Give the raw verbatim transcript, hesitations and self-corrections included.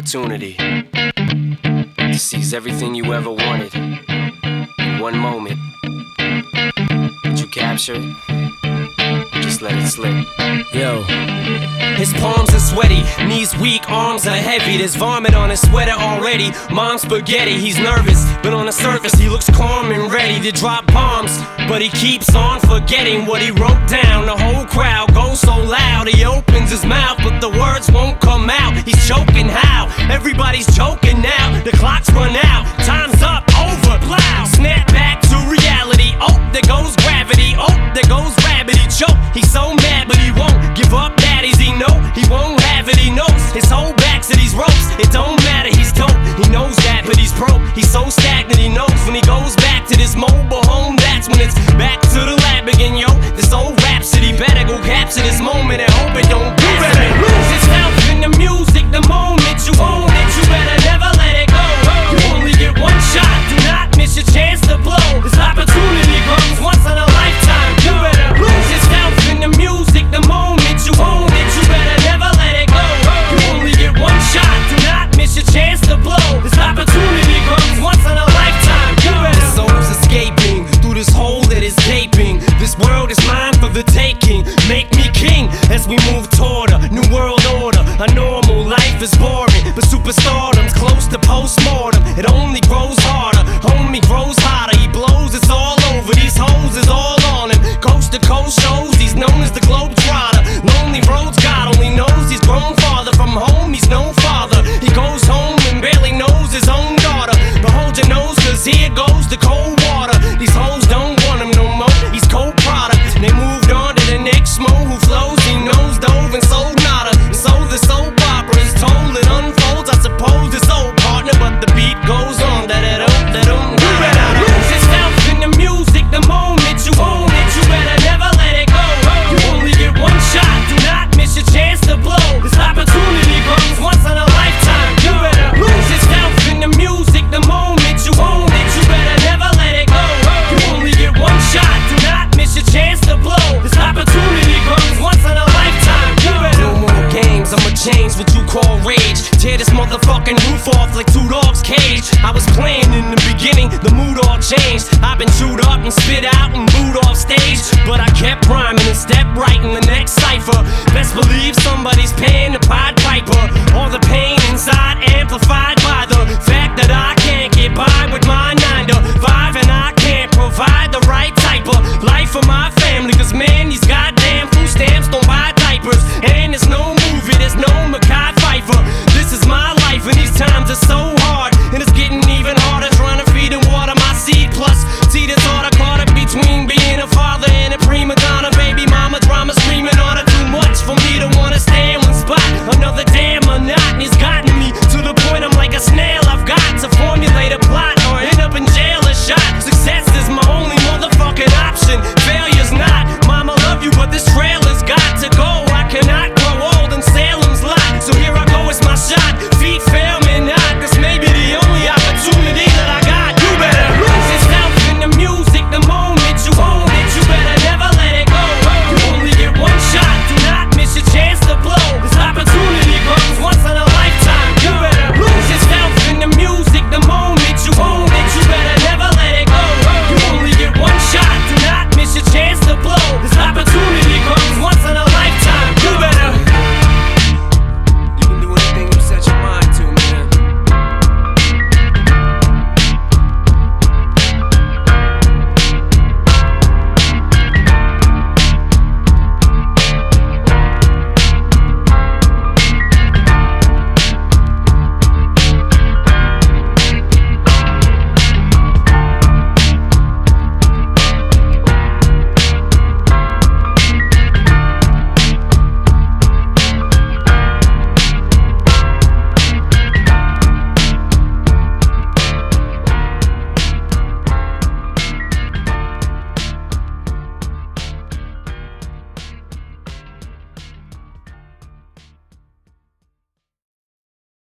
opportunity to seize everything you ever wanted in one moment. Did you capture it? Just let it slip. Yo. His palms are sweaty, knees weak, arms are heavy. There's vomit on his sweater already. Mom's spaghetti, he's nervous, but on the surface he looks calm and ready to drop bombs. But he keeps on forgetting what he wrote down. The whole crowd goes so loud, he opens his mouth, but the words won't come out. He's choking how? Everybody's choking now. The clock's run out, time's up, over, plow. Snap back to reality, oh, there goes gravity. Oh, there goes rabbit, he choke. He's so mad, but he won't give up. Daddies, he know he won't have it, he knows his whole back's to these ropes. It don't matter, he's dope, he knows that, but he's broke. He's so stagnant, he knows when he goes back to this mobile home, that's when it's back to the lab again, yo. This old rhapsody better go capture this moment and hope it don't do it. Lose yourself in the music the moment you own it. You better never let it go. You only get one shot, do not miss your chance to blow. This opportunity comes once in a lifetime. You better lose yourself in the music the moment you own it. You better never let it go. You only get one shot, do not miss your chance to blow. This opportunity comes once in a lifetime. You better. The soul's escaping through this hole that is gaping. This world is mine for the taking. Make me king as we move toward a new world order. A normal life is boring, but superstardom's close to postmortem. It only grows harder, homie grows hotter. He blows, it's all over. These hoes is all on him. Coast to coast shows, he's known as the Globetrotter. Lonely roads, God only knows he's grown farther from home. He's no father. He goes home and barely knows his own daughter. But hold your nose, cause here goes the cold water. These hoes don't want him no more. He's cold product. They moved on to the next mo who flows. He knows dove and sold nada. So the soap opera is told, it unfolds. I suppose it's old partner, but the beat goes on. Da da da da da. You better lose yourself in the music the moment you own it. You better never let it go. You only get one shot, do not miss your chance to blow. This opportunity comes once in a lifetime. You better lose yourself in the music the moment you own it. You better never let it go. You only get one shot, do not miss your chance to blow. This opportunity comes once in a lifetime. You better. No more games, I'ma change what you call rage. Tear this motherfucking roof off like two dogs' cage. I was playing in the beginning, the mood all changed. I've been chewed up and spit out and booed off stage, but I kept rhyming and stepped right in the next cipher. Best believe somebody's paying